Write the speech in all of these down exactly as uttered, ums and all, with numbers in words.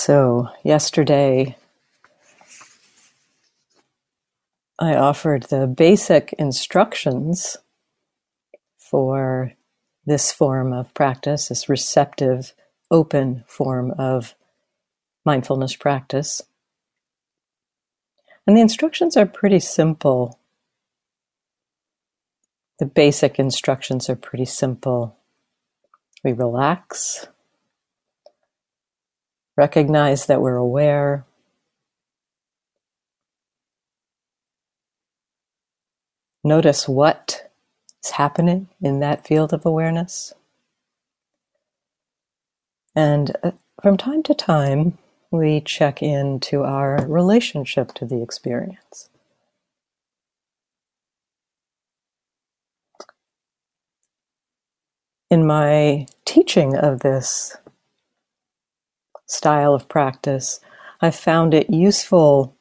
So yesterday, I offered the basic instructions for this form of practice, this receptive, open form of mindfulness practice. And the instructions are pretty simple. The basic instructions are pretty simple. We relax, recognize that we're aware, notice what is happening in that field of awareness. And from time to time, we check into our relationship to the experience. In my teaching of this style of practice, I found it useful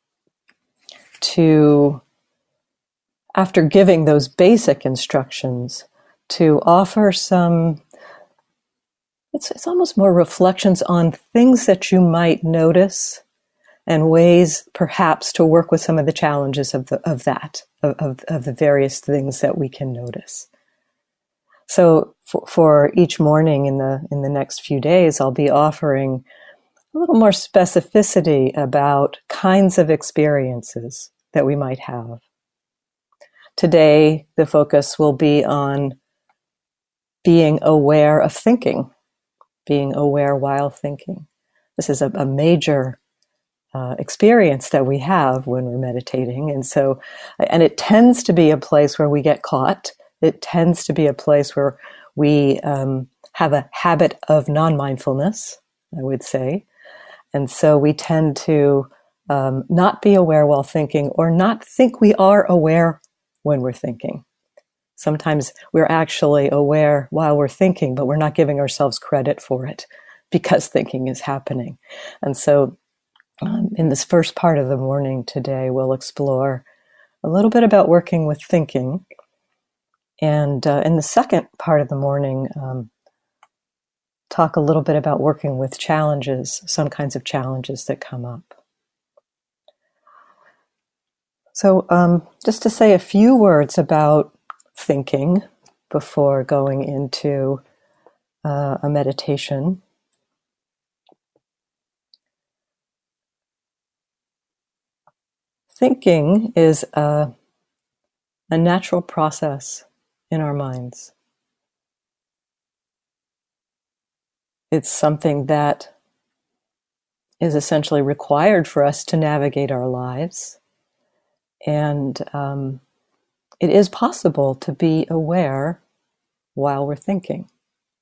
to, after giving those basic instructions, to offer some, it's, it's almost more reflections on things that you might notice and ways perhaps to work with some of the challenges of, the, of that, of, of, of the various things that we can notice. So for, for each morning in the in the next few days, I'll be offering a little more specificity about kinds of experiences that we might have. Today, the focus will be on being aware of thinking, being aware while thinking. This is a, a major uh, experience that we have when we're meditating, and so, and it tends to be a place where we get caught. It tends to be a place where we um, have a habit of non-mindfulness, I would say. And so we tend to um, not be aware while thinking, or not think we are aware when we're thinking. Sometimes we're actually aware while we're thinking, but we're not giving ourselves credit for it because thinking is happening. And so um, in this first part of the morning today, we'll explore a little bit about working with thinking. And uh, in the second part of the morning, um, talk a little bit about working with challenges, some kinds of challenges that come up. So um, just to say a few words about thinking before going into uh, a meditation. Thinking is a, a natural process in our minds. It's something that is essentially required for us to navigate our lives. And um, it is possible to be aware while we're thinking.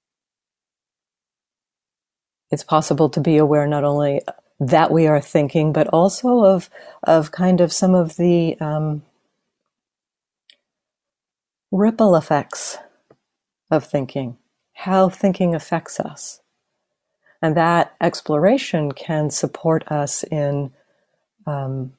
It's possible to be aware not only that we are thinking, but also of, of kind of some of the um, ripple effects of thinking, how thinking affects us. And that exploration can support us in um,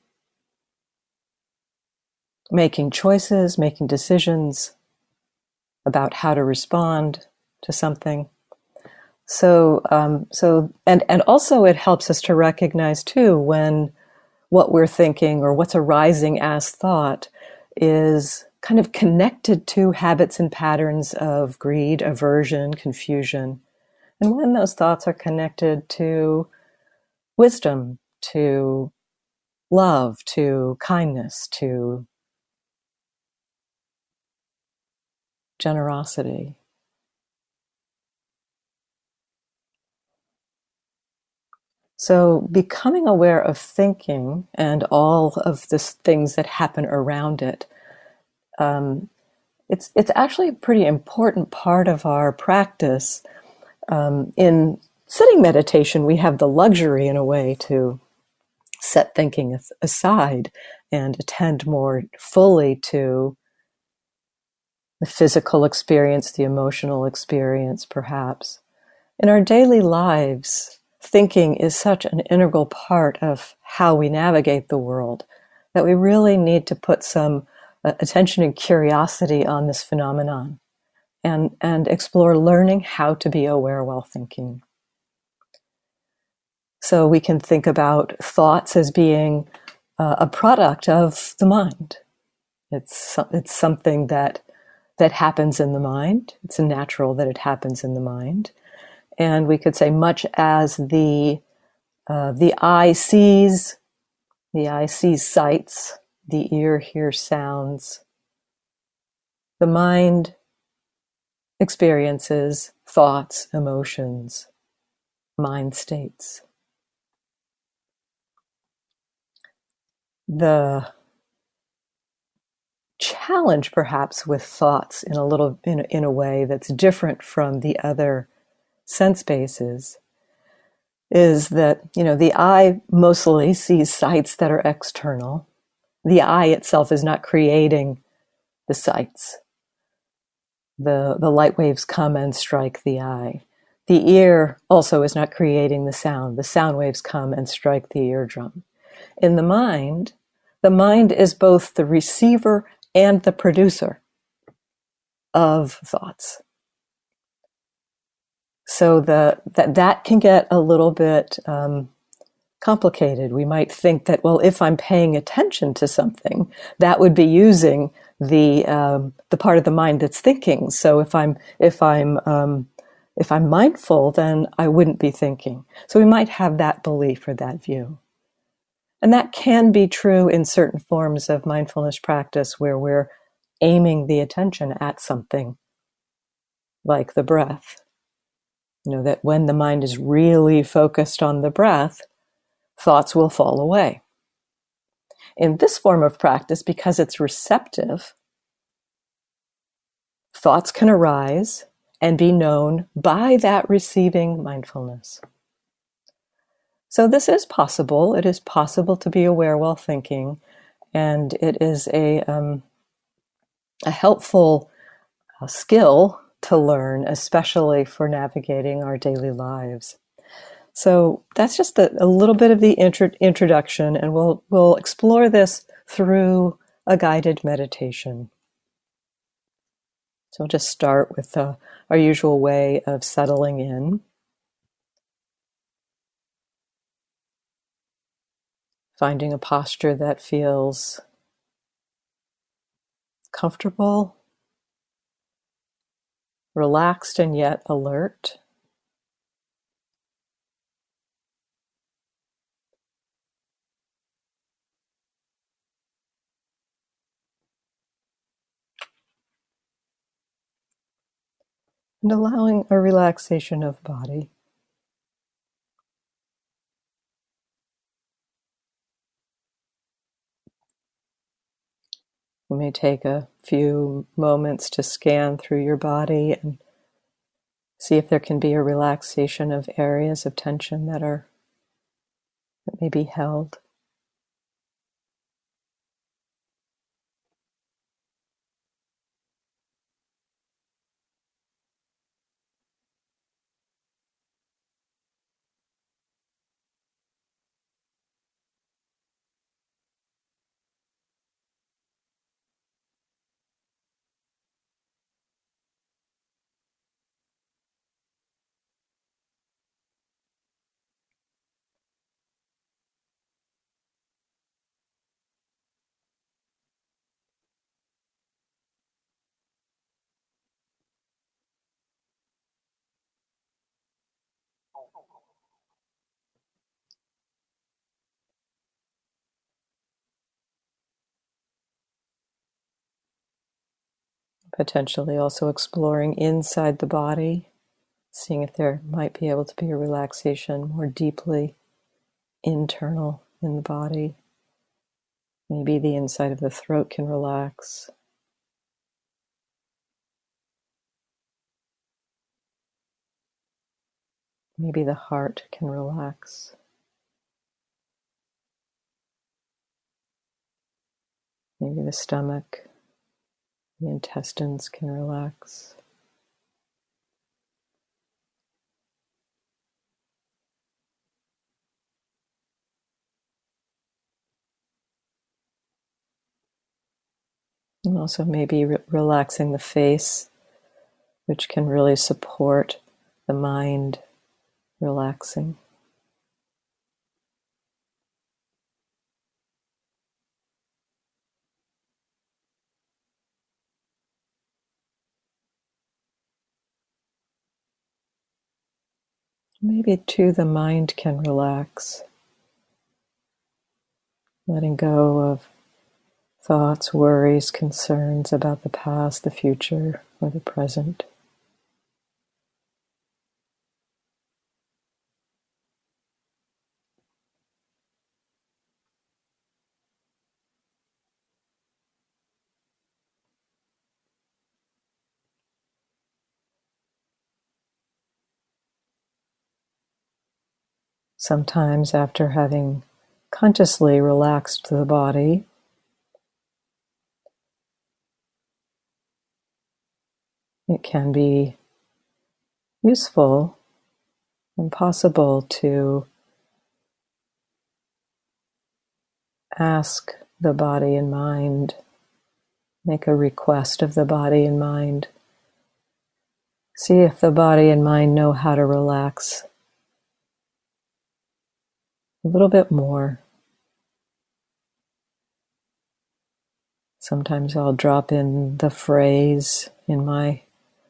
making choices, making decisions about how to respond to something. So, um, so, and and also it helps us to recognize too when what we're thinking or what's arising as thought is kind of connected to habits and patterns of greed, aversion, confusion. And when those thoughts are connected to wisdom, to love, to kindness, to generosity. So becoming aware of thinking and all of the things that happen around it, um, it's it's actually a pretty important part of our practice. Um, in sitting meditation, we have the luxury in a way to set thinking aside and attend more fully to the physical experience, the emotional experience, perhaps. In our daily lives, thinking is such an integral part of how we navigate the world that we really need to put some uh, attention and curiosity on this phenomenon and, and explore learning how to be aware while thinking. So we can think about thoughts as being uh, a product of the mind. It's it's something that that happens in the mind. It's natural that it happens in the mind, and we could say much as the uh, the eye sees, the eye sees sights, the ear hears sounds. The mind experiences thoughts, emotions, mind states. The challenge perhaps with thoughts in a little in a, in a way that's different from the other sense bases is that, you know, the eye mostly sees sights that are external. The eye itself is not creating the sights. The the light waves come and strike the eye. The ear also is not creating the sound. The sound waves come and strike the eardrum. In the mind, the mind is both the receiver and the producer of thoughts. So the that that can get a little bit um, complicated. We might think that, well, if I'm paying attention to something, that would be using the um, the part of the mind that's thinking. So if I'm if I'm um, if I'm mindful, then I wouldn't be thinking. So we might have that belief or that view. And that can be true in certain forms of mindfulness practice where we're aiming the attention at something like the breath. You know, that when the mind is really focused on the breath, thoughts will fall away. In this form of practice, because it's receptive, thoughts can arise and be known by that receiving mindfulness. So this is possible. It is possible to be aware while thinking, and it is a, um, a helpful uh, skill to learn, especially for navigating our daily lives. So that's just a, a little bit of the intro, introduction, and we'll we'll explore this through a guided meditation. So we'll just start with uh, our usual way of settling in. Finding a posture that feels comfortable, relaxed, and yet alert. And allowing a relaxation of body. You may take a few moments to scan through your body and see if there can be a relaxation of areas of tension that are that may be held. Potentially also exploring inside the body, seeing if there might be able to be a relaxation more deeply internal in the body. Maybe the inside of the throat can relax. Maybe the heart can relax. Maybe the stomach, the intestines can relax. And also maybe re- relaxing the face, which can really support the mind relaxing. Maybe too the mind can relax, letting go of thoughts, worries, concerns about the past, the future, or the present. Sometimes after having consciously relaxed the body, it can be useful and possible to ask the body and mind, make a request of the body and mind. See if the body and mind know how to relax a little bit more. Sometimes I'll drop in the phrase in my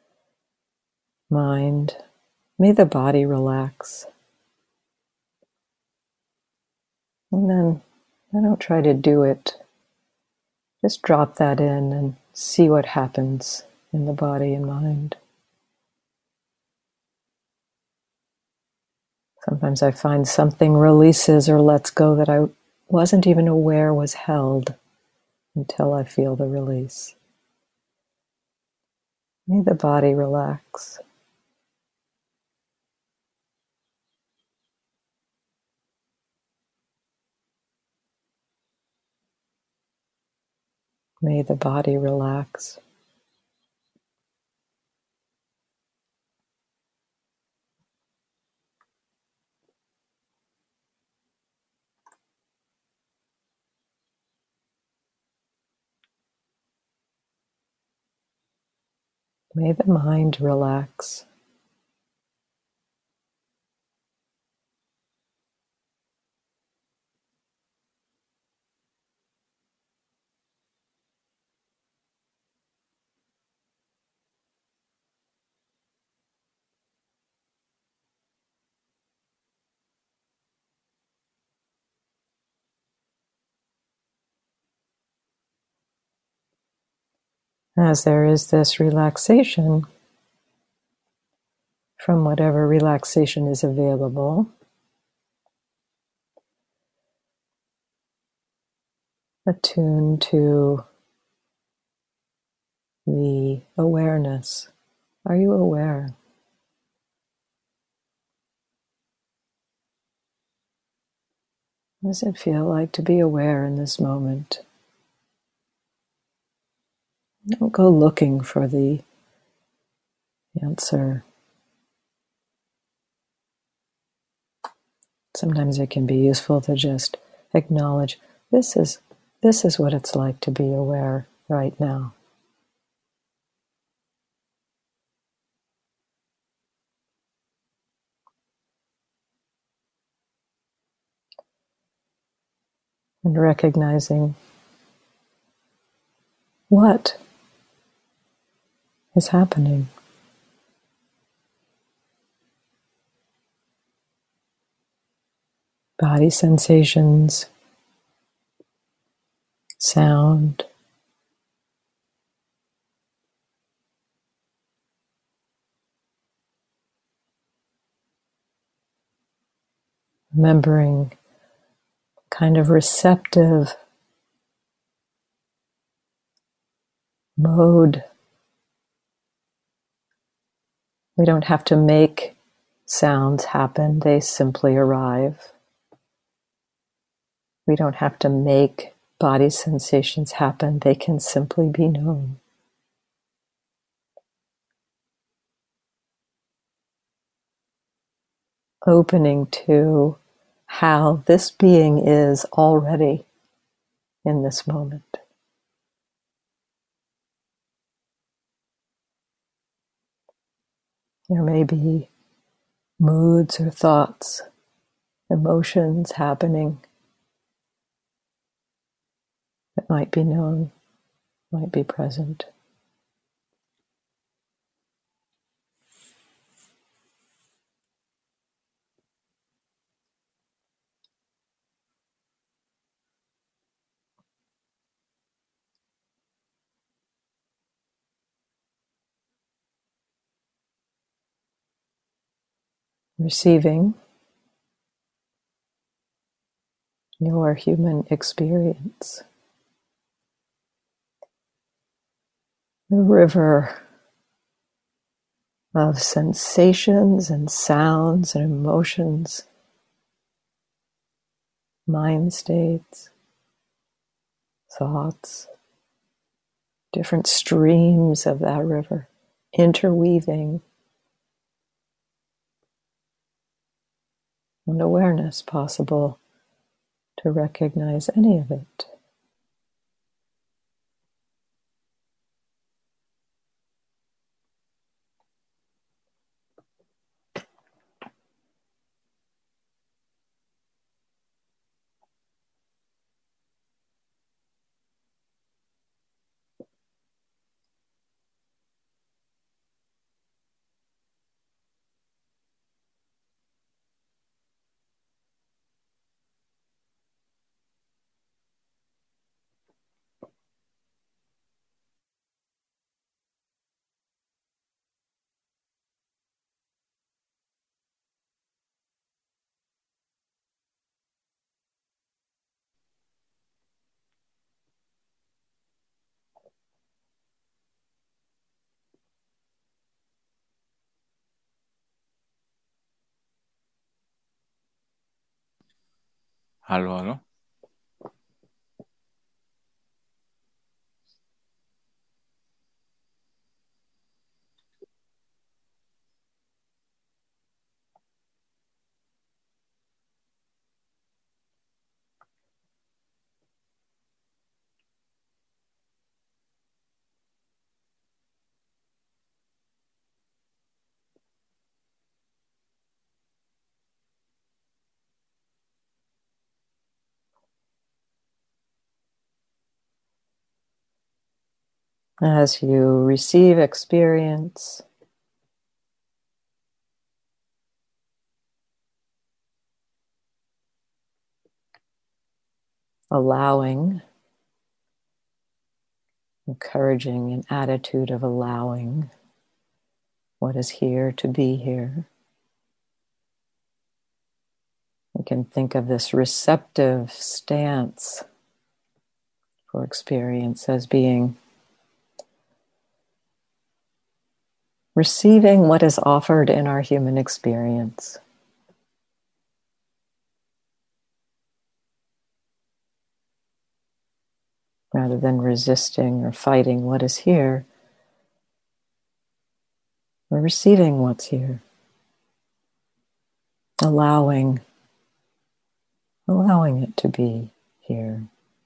mind, may the body relax. And then I don't try to do it. Just drop that in and see what happens in the body and mind. Sometimes I find something releases or lets go that I wasn't even aware was held until I feel the release. May the body relax. May the body relax. May the mind relax. As there is this relaxation from whatever relaxation is available, attune to the awareness. Are you aware? What does it feel like to be aware in this moment? Don't go looking for the answer. Sometimes it can be useful to just acknowledge this is this is what it's like to be aware right now. And recognizing what is happening. Body sensations, sound, remembering kind of receptive mode. We don't have to make sounds happen, they simply arrive. We don't have to make body sensations happen, they can simply be known. Opening to how this being is already in this moment. There may be moods or thoughts, emotions happening that might be known, might be present. receiving your human experience. The river of sensations and sounds and emotions, mind states, thoughts, different streams of that river, interweaving, and awareness possible to recognize any of it. Hallo, hallo. As you receive experience, allowing, encouraging an attitude of allowing what is here to be here. We can think of this receptive stance for experience as being receiving what is offered in our human experience. Rather than resisting or fighting what is here, we're receiving what's here. Allowing, allowing it to be here.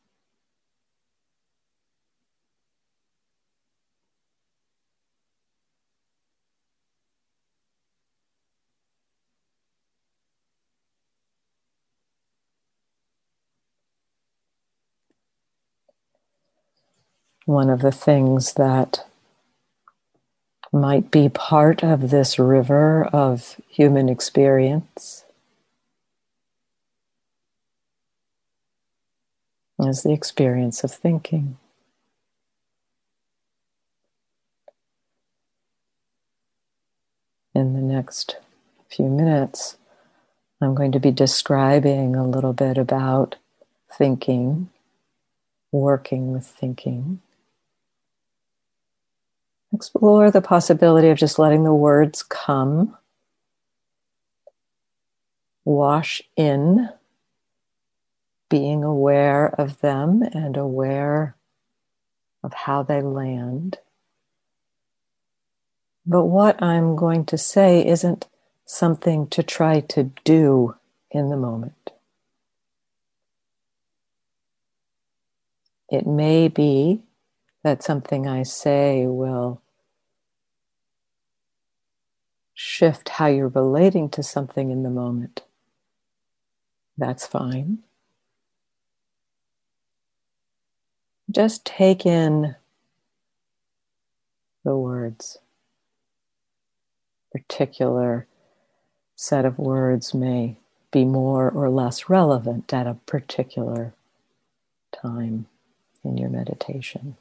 One of the things that might be part of this river of human experience is the experience of thinking. In the next few minutes, I'm going to be describing a little bit about thinking, working with thinking. Explore the possibility of just letting the words come, wash in, being aware of them and aware of how they land. But what I'm going to say isn't something to try to do in the moment. It may be that something I say will shift how you're relating to something in the moment. That's fine. Just take in the words. A particular set of words may be more or less relevant at a particular time in your meditation.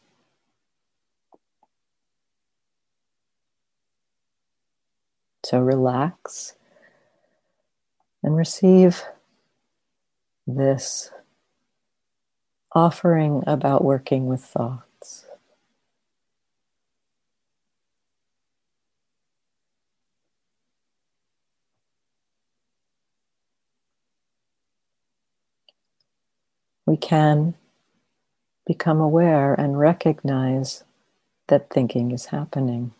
So relax And receive this offering about working with thoughts. We can become aware and recognize that thinking is happening.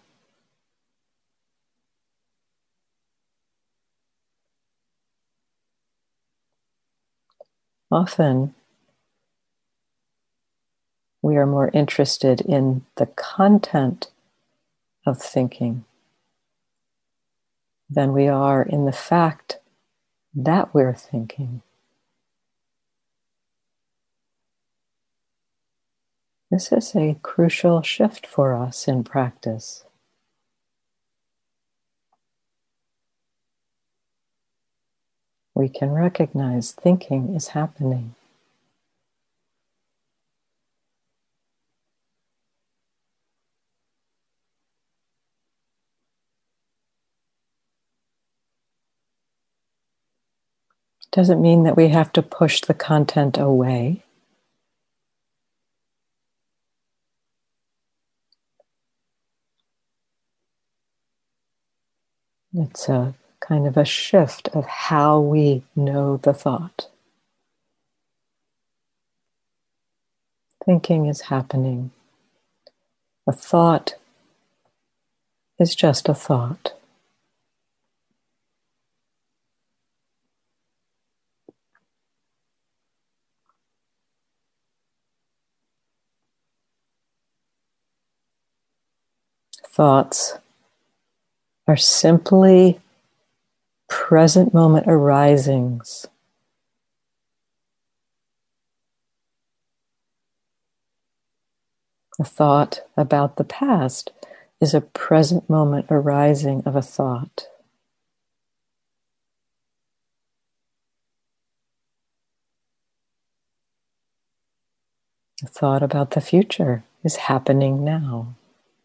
Often, we are more interested in the content of thinking than we are in the fact that we're thinking. This is a crucial shift for us in practice. We can recognize thinking is happening. Doesn't mean that we have to push the content away. It's a kind of a shift of how we know the thought. Thinking is happening. A thought is just a thought. Thoughts are simply present moment arisings. A thought about the past is a present moment arising of a thought. A thought about the future is happening now.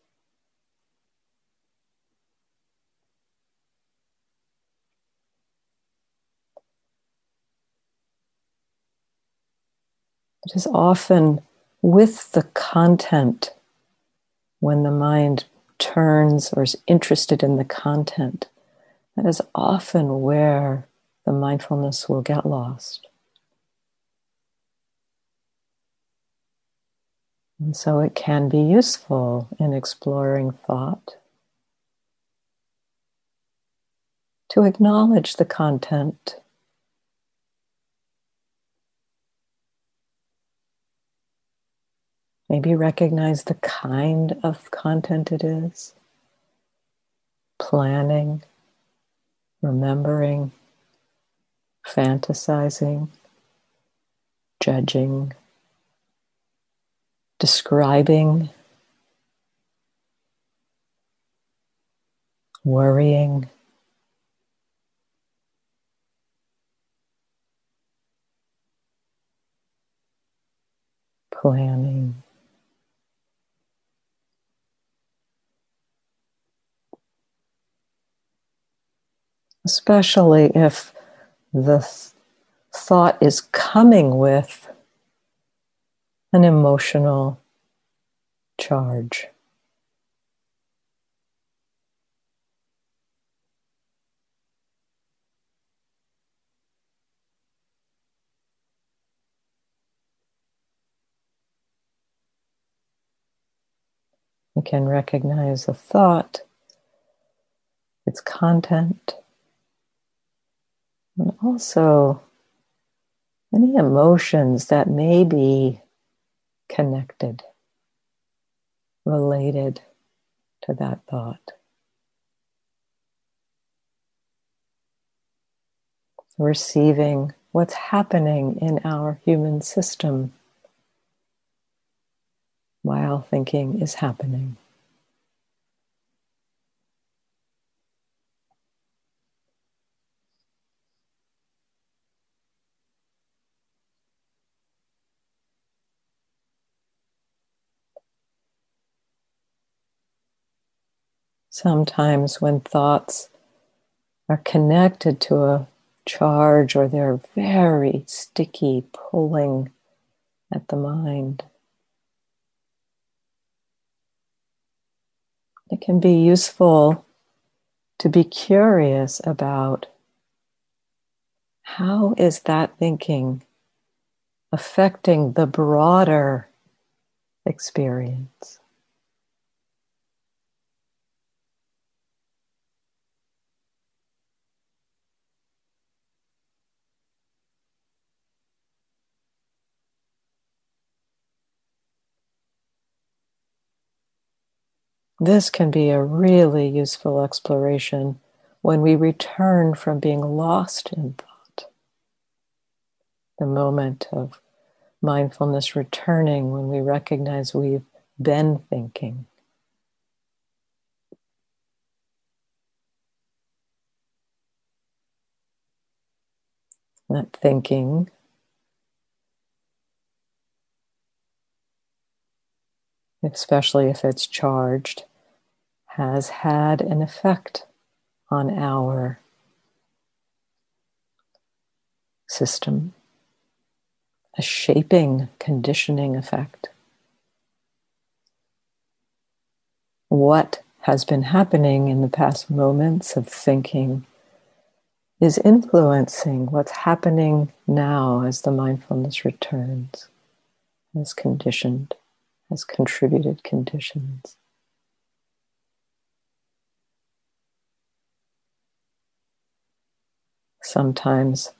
It is often with the content, when the mind turns or is interested in the content, that is often where the mindfulness will get lost. And so it can be useful in exploring thought to acknowledge the content. Maybe recognize the kind of content it is. Planning, remembering, fantasizing, judging, describing, worrying. Planning. Especially if the th- thought is coming with an emotional charge. We can recognize the thought, its content, and also any emotions that may be connected, related to that thought. Receiving what's happening in our human system while thinking is happening. Sometimes when thoughts are connected to a charge, or they're very sticky, pulling at the mind. It can be useful to be curious about how is that thinking affecting the broader experience. This can be a really useful exploration when we return from being lost in thought. The moment of mindfulness returning when we recognize we've been thinking. That thinking especially if it's charged, has had an effect on our system, a shaping, conditioning effect. What has been happening in the past moments of thinking is influencing what's happening now as the mindfulness returns, has conditioned, has contributed conditions. Sometimes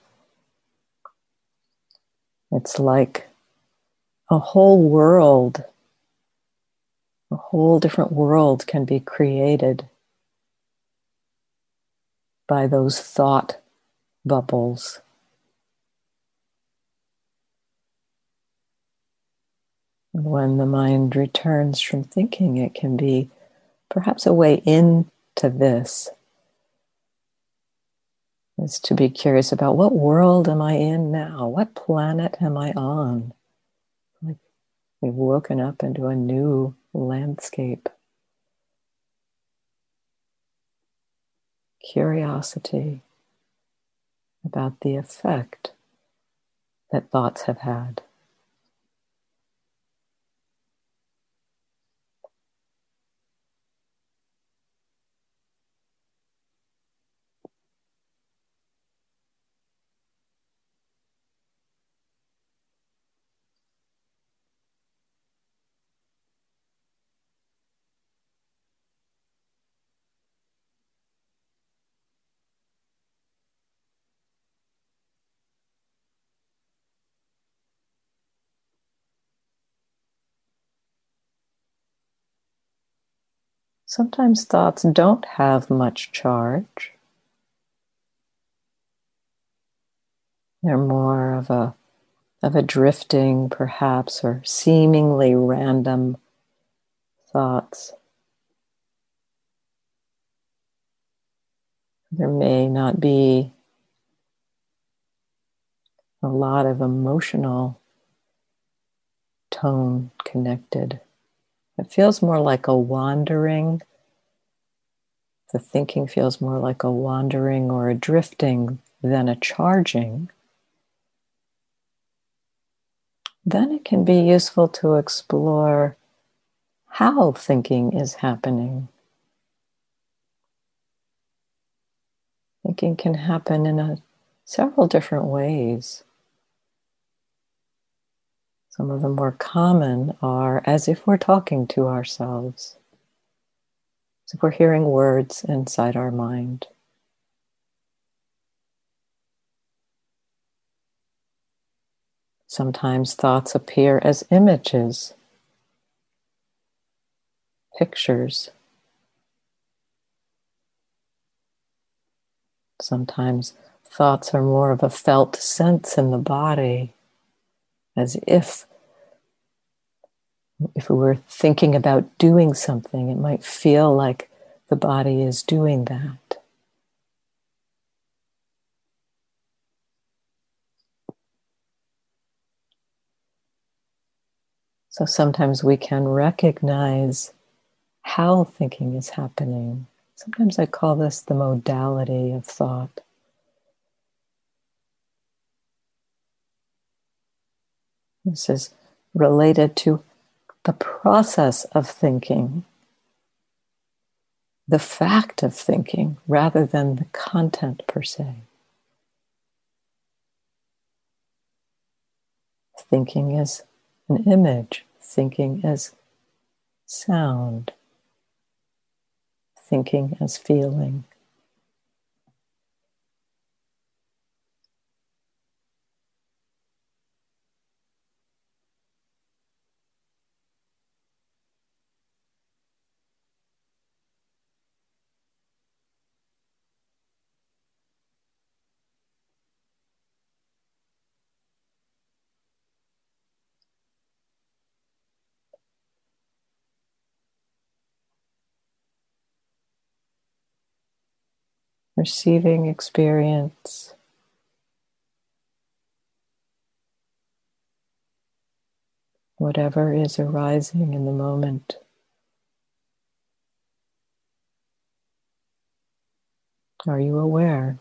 it's like a whole world, a whole different world can be created by those thought bubbles. And when the mind returns from thinking, it can be perhaps a way into this is to be curious about what world am I in now? What planet am I on? Like we've woken up into a new landscape. Curiosity about the effect that thoughts have had. Sometimes thoughts don't have much charge. They're more of a, of a drifting, perhaps, or seemingly random thoughts. There may not be a lot of emotional tone connected. It feels more like a wandering. The thinking feels more like a wandering or a drifting than a charging. Then it can be useful to explore how thinking is happening. Thinking can happen in a, several different ways. Some of the more common are as if we're talking to ourselves, as if we're hearing words inside our mind. Sometimes thoughts appear as images, pictures. Sometimes thoughts are more of a felt sense in the body, as if if we were thinking about doing something, it might feel like the body is doing that. So sometimes we can recognize how thinking is happening. Sometimes I call this the modality of thought. This is related to the process of thinking, the fact of thinking, rather than the content per se. Thinking is an image, thinking as sound, thinking as feeling. Receiving experience, whatever is arising in the moment. Are you aware?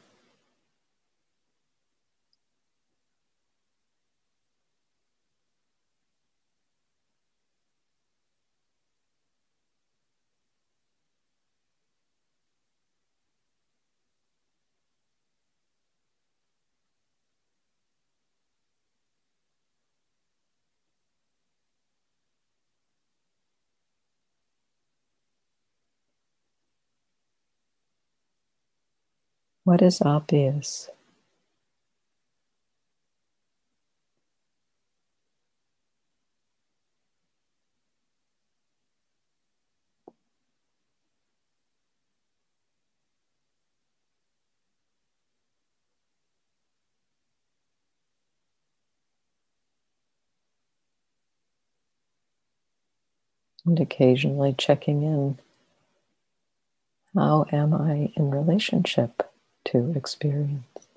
What is obvious? And occasionally checking in. How am I in relationship to experience?